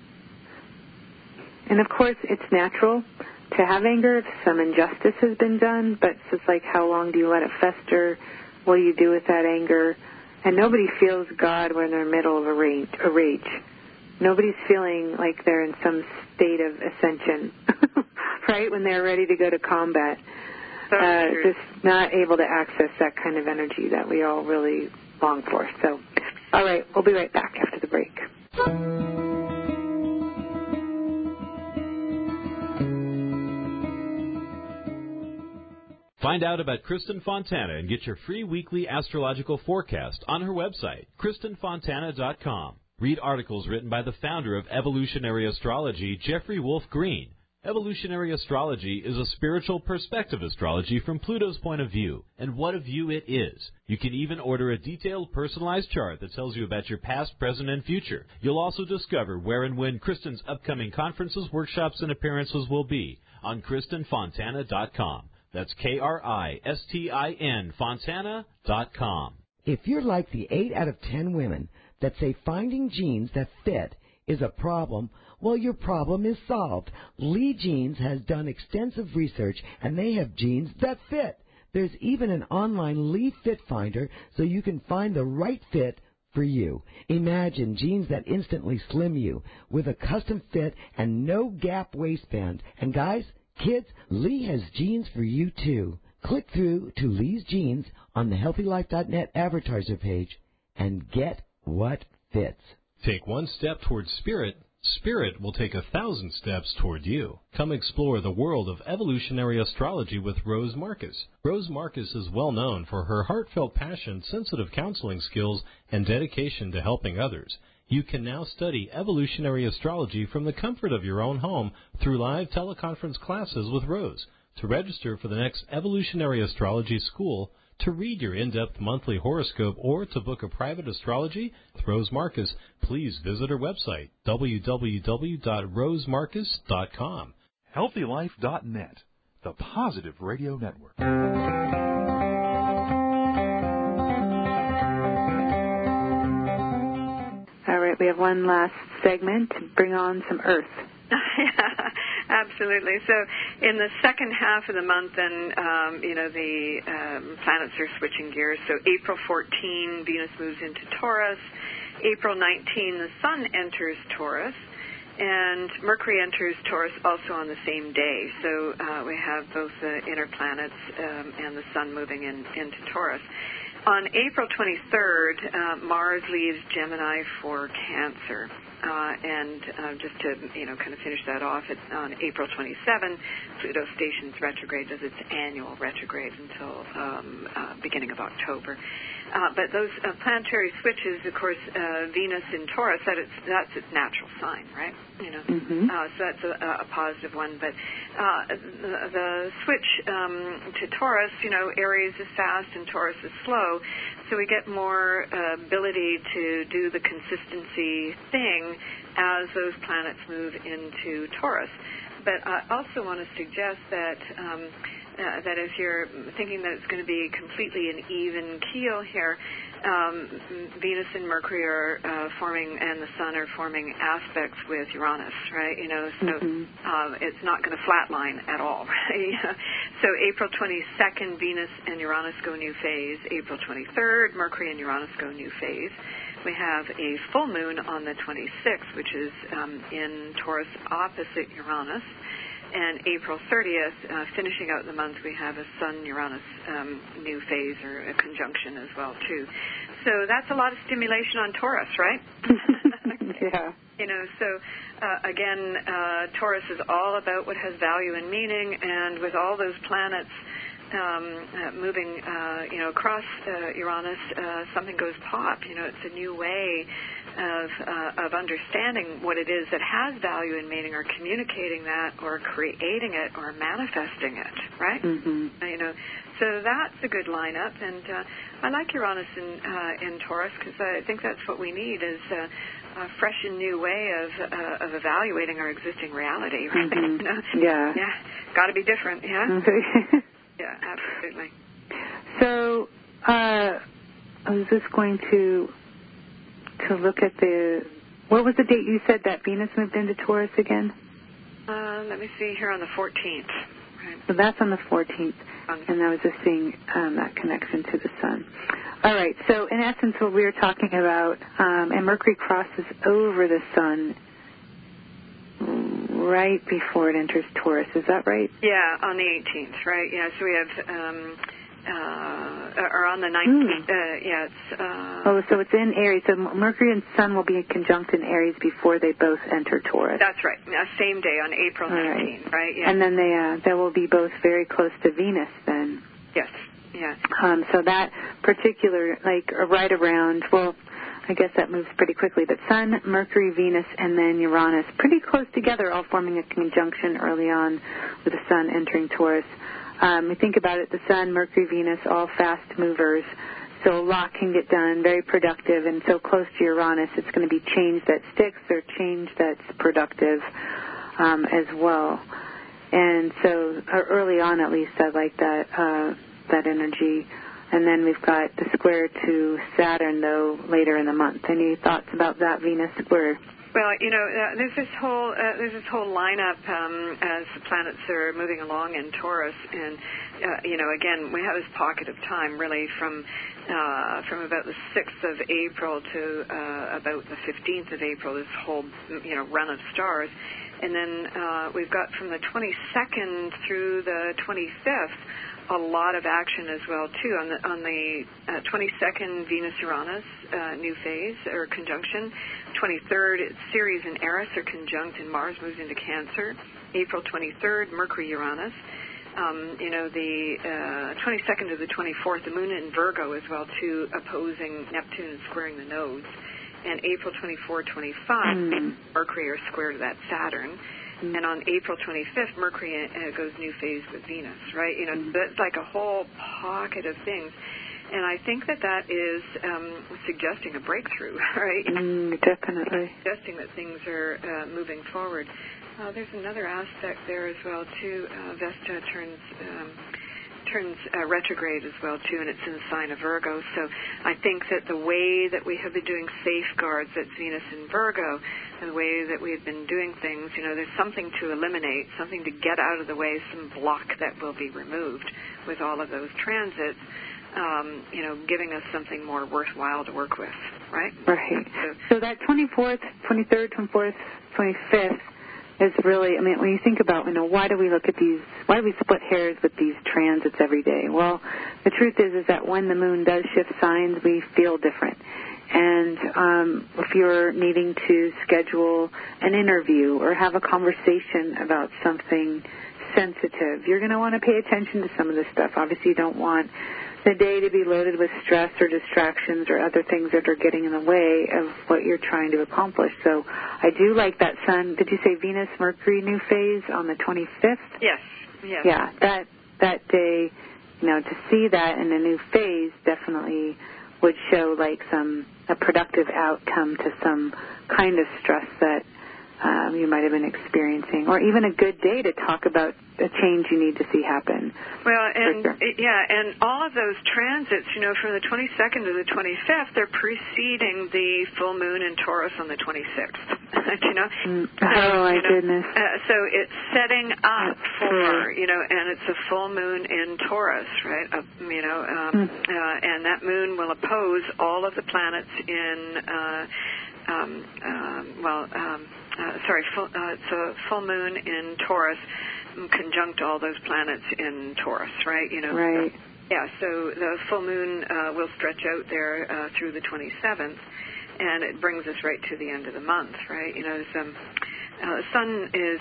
And, of course, it's natural to have anger if some injustice has been done, but it's just like, how long do you let it fester? What do you do with that anger? And nobody feels God when they're in the middle of a rage. Nobody's feeling like they're in some state of ascension, right, when they're ready to go to combat. Just not able to access that kind of energy that we all really long for. So, all right, we'll be right back after the break. Find out about Kristen Fontana and get your free weekly astrological forecast on her website, KristenFontana.com. Read articles written by the founder of Evolutionary Astrology, Jeffrey Wolf Green. Evolutionary astrology is a spiritual perspective astrology from Pluto's point of view, and what a view it is. You can even order a detailed personalized chart that tells you about your past, present, and future. You'll also discover where and when Kristen's upcoming conferences, workshops, and appearances will be on KristenFontana.com. That's KRISTIN Fontana.com. If you're like the 8 out of 10 women that say finding jeans that fit is a problem, well, your problem is solved. Lee Jeans has done extensive research, and they have jeans that fit. There's even an online Lee Fit Finder so you can find the right fit for you. Imagine jeans that instantly slim you with a custom fit and no gap waistband. And guys, kids, Lee has jeans for you, too. Click through to Lee's Jeans on the HealthyLife.net advertiser page and get what fits. Take one step towards spirit. Spirit will take 1,000 steps toward you. Come explore the world of evolutionary astrology with Rose Marcus. Rose Marcus is well known for her heartfelt passion, sensitive counseling skills, and dedication to helping others. You can now study evolutionary astrology from the comfort of your own home through live teleconference classes with Rose. To register for the next Evolutionary Astrology School, to read your in-depth monthly horoscope, or to book a private astrology with Rose Marcus, please visit her website, www.rosemarcus.com. HealthyLife.net, the Positive Radio Network. All right, we have one last segment to bring on some earth. Yeah, absolutely. So in the second half of the month, then, the planets are switching gears. So April 14, Venus moves into Taurus. April 19, the Sun enters Taurus. And Mercury enters Taurus also on the same day. So we have both the inner planets and the Sun moving into Taurus. On April 23rd, Mars leaves Gemini for Cancer. Just to, kind of finish that off, on April 27, Pluto stations retrograde, does its annual retrograde until beginning of October. But those planetary switches, of course, Venus in Taurus, that's its natural sign, right? So that's a positive one. But the switch to Taurus, Aries is fast and Taurus is slow, so we get more ability to do the consistency thing as those planets move into Taurus. But I also want to suggest that that if you're thinking that it's going to be completely an even keel here, Venus and Mercury are forming, and the Sun are forming aspects with Uranus, right? So it's not going to flatline at all, right? So April 22nd, Venus and Uranus go new phase. April 23rd, Mercury and Uranus go new phase. We have a full moon on the 26th, which is in Taurus opposite Uranus. And April 30th, finishing out the month, we have a Sun-Uranus new phase or a conjunction as well, too. So that's a lot of stimulation on Taurus, right? Yeah. Again, Taurus is all about what has value and meaning, and with all those planets moving, across Uranus, something goes pop. It's a new way of understanding what it is that has value and meaning, or communicating that, or creating it, or manifesting it, right? So that's a good lineup, and I like Uranus in Taurus because I think that's what we need is a fresh and new way of evaluating our existing reality, right? Yeah. Yeah, got to be different, yeah? Yeah, absolutely. So I was just going to look at what was the date you said that Venus moved into Taurus again? Let me see here on the 14th. Right. So that's on the 14th, and I was just seeing that connection to the Sun. All right, so in essence what we were talking about, and Mercury crosses over the Sun right before it enters Taurus. Is that right? Yeah, on the 18th, right? Yeah, so we have, or on the 19th, so it's in Aries. So Mercury and Sun will be conjunct in Aries before they both enter Taurus. That's right. Same day on April 19th, right? Yeah. And then they will be both very close to Venus then. Yes, yeah. So that particular, right around, I guess that moves pretty quickly, but Sun, Mercury, Venus, and then Uranus, pretty close together, all forming a conjunction early on with the Sun entering Taurus. We think about it, the Sun, Mercury, Venus, all fast movers, so a lot can get done, very productive, and so close to Uranus, it's going to be change that sticks or change that's productive as well. And so early on, at least, I like that energy. And then we've got the square to Saturn, though, later in the month. Any thoughts about that Venus square? Well, there's this whole lineup as the planets are moving along in Taurus, and again, we have this pocket of time really from about the 6th of April to about the 15th of April. This whole run of stars, and then we've got from the 22nd through the 25th. A lot of action as well too. On the 22nd, Venus-Uranus new phase or conjunction. 23rd, Ceres and Eris are conjunct, and Mars moves into Cancer. April 23rd, Mercury-Uranus. The 22nd to the 24th, the Moon in Virgo as well too, opposing Neptune and squaring the nodes. And April 24, 25, Mercury are square to that Saturn. And on April 25th, Mercury goes new phase with Venus, right? That's like a whole pocket of things. And I think that is suggesting a breakthrough, right? Definitely. Suggesting that things are moving forward. There's another aspect there as well, too. Vesta turns retrograde as well, too, and it's in the sign of Virgo. So I think that the way that we have been doing safeguards, that's Venus in Virgo, and the way that we've been doing things, there's something to eliminate, something to get out of the way, some block that will be removed with all of those transits, giving us something more worthwhile to work with, right? Right. So that 24th, 23rd, 24th, 25th, is really, when you think about, why do we look at these, why do we split hairs with these transits every day? Well, the truth is that when the moon does shift signs, we feel different. And if you're needing to schedule an interview or have a conversation about something sensitive. You're going to want to pay attention to some of this stuff. Obviously, you don't want the day to be loaded with stress or distractions or other things that are getting in the way of what you're trying to accomplish. So I do like that Sun, did you say Venus-Mercury new phase on the 25th? Yes. Yeah, that day, to see that in a new phase definitely would show like a productive outcome to some kind of stress that you might have been experiencing, or even a good day to talk about a change you need to see happen. Well, and and all of those transits, from the 22nd to the 25th, they're preceding the full moon in Taurus on the 26th. My goodness. So it's setting up for, and it's a full moon in Taurus, right? And that moon will oppose all of the planets in, it's a full moon in Taurus, conjunct all those planets in Taurus, right? Right. Yeah, so the full moon will stretch out there through the 27th, and it brings us right to the end of the month, right? The Sun is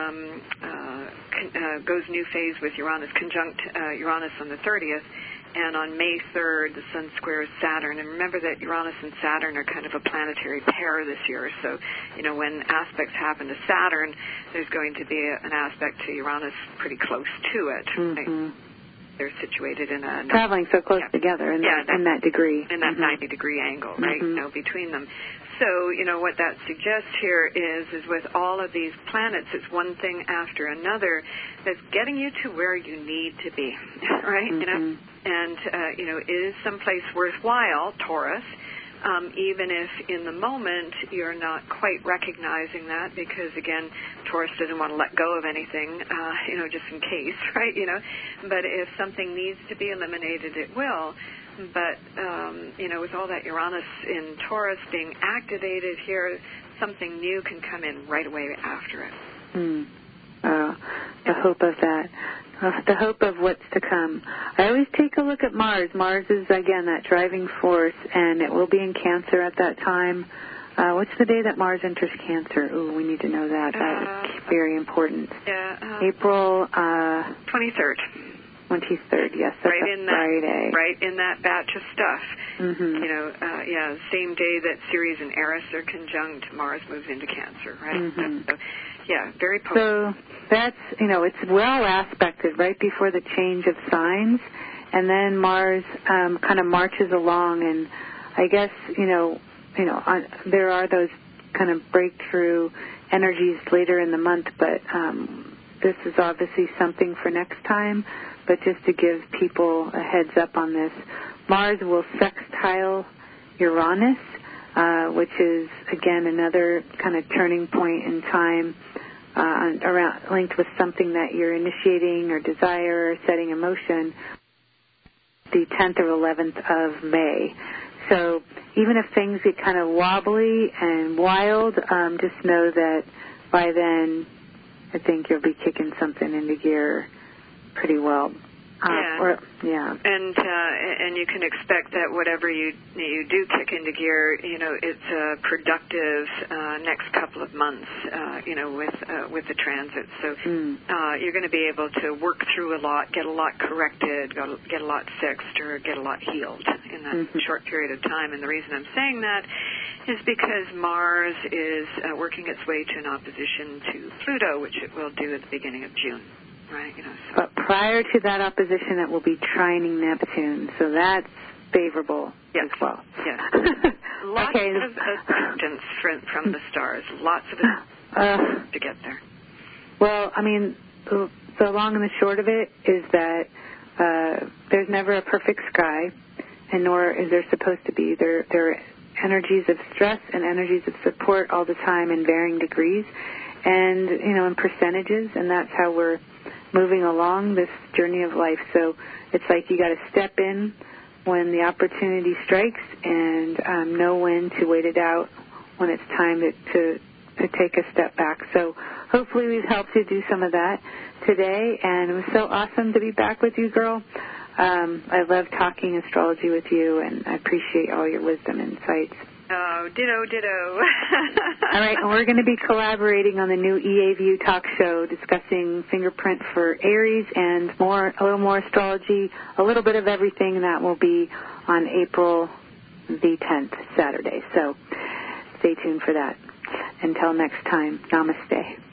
goes new phase with Uranus, conjunct Uranus on the 30th, and on May 3rd, the Sun squares Saturn. And remember that Uranus and Saturn are kind of a planetary pair this year. So, when aspects happen to Saturn, there's going to be an aspect to Uranus pretty close to it. Mm-hmm. Right? They're situated in a... Traveling so close together in that degree. In that 90-degree angle, right, between them. So, what that suggests here is with all of these planets, it's one thing after another that's getting you to where you need to be, right? And, is someplace worthwhile, Taurus, even if in the moment you're not quite recognizing that because, again, Taurus doesn't want to let go of anything, just in case, right? But if something needs to be eliminated, it will. But, with all that Uranus in Taurus being activated here, something new can come in right away after it. The hope of that. The hope of what's to come. I always take a look at Mars. Mars is, again, that driving force, and it will be in Cancer at that time. What's the day that Mars enters Cancer? Ooh, we need to know that. That is very important. Yeah. April... 23rd. 23rd, yes, that's Friday. Right in that batch of stuff. Same day that Ceres and Eris are conjunct, Mars moves into Cancer, right? So, very potent. So that's, it's well aspected right before the change of signs, and then Mars kind of marches along, and I guess, there are those kind of breakthrough energies later in the month, but this is obviously something for next time. But just to give people a heads up on this, Mars will sextile Uranus, which is, again, another kind of turning point in time linked with something that you're initiating or desire or setting in motion, the 10th or 11th of May. So even if things get kind of wobbly and wild, just know that by then I think you'll be kicking something into gear pretty well. And you can expect that whatever you do kick into gear, it's a productive next couple of months, with the transit. So you're going to be able to work through a lot, get a lot corrected, get a lot fixed, or get a lot healed in that short period of time. And the reason I'm saying that is because Mars is working its way to an opposition to Pluto, which it will do at the beginning of June. Right, But prior to that opposition, it will be trining Neptune, so that's favorable as well. Yes. Lots of assistance from the stars. Lots of assistance to get there. Well, I mean, the long and the short of it is that there's never a perfect sky, and nor is there supposed to be. There are energies of stress and energies of support all the time in varying degrees, and in percentages, and that's how we're moving along this journey of life. So it's like you got to step in when the opportunity strikes and know when to wait it out when it's time to take a step back. So hopefully we've helped you do some of that today, and it was so awesome to be back with you, girl. I love talking astrology with you, and I appreciate all your wisdom and insights. Oh, ditto. All right, and we're going to be collaborating on the new EA View talk show discussing fingerprint for Aries and a little more astrology, a little bit of everything. That will be on April the 10th, Saturday. So stay tuned for that. Until next time, namaste.